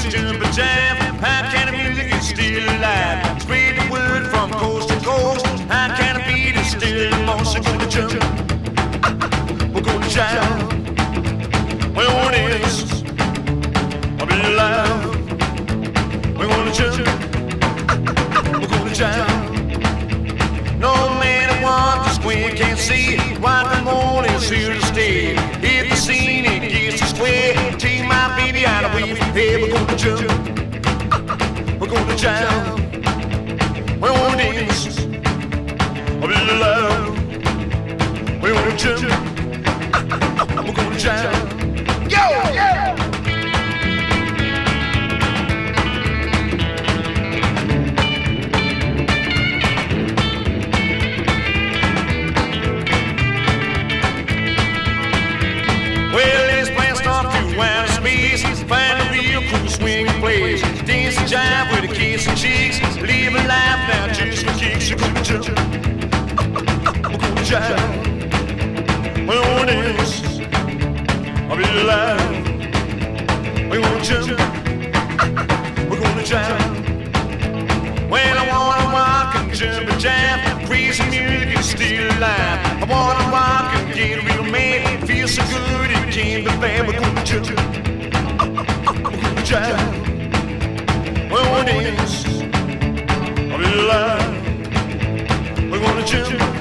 is jump and jam. How can the music is still alive? Spread the word from coast to coast. How can the beat is still the most? We're gonna jump, we're gonna jam. When one is, I'll be alive. We're gonna jump, we're gonna jam. No man what the square can't see. Why the morning's here to stay. If the scene it gets to square, take my baby out of way. Hey, we're gonna jump, we're gonna jam. When one is, I'll be alive. We're gonna jump, we're gonna jam. Yo, yeah. Find a real cool swing place. Dance and jive with a kiss and cheeks. Live a life now just for kicks. You're gonna jump, we're gonna jive. When one is, I'll be alive. We're gonna jump, we're gonna jive. Well, I wanna walk and jump and jive. Crazy music is still alive. I wanna walk and get real mad. Feel so good it can't be bad. We're gonna jump, when one is, I'll be alive. We're gonna jump.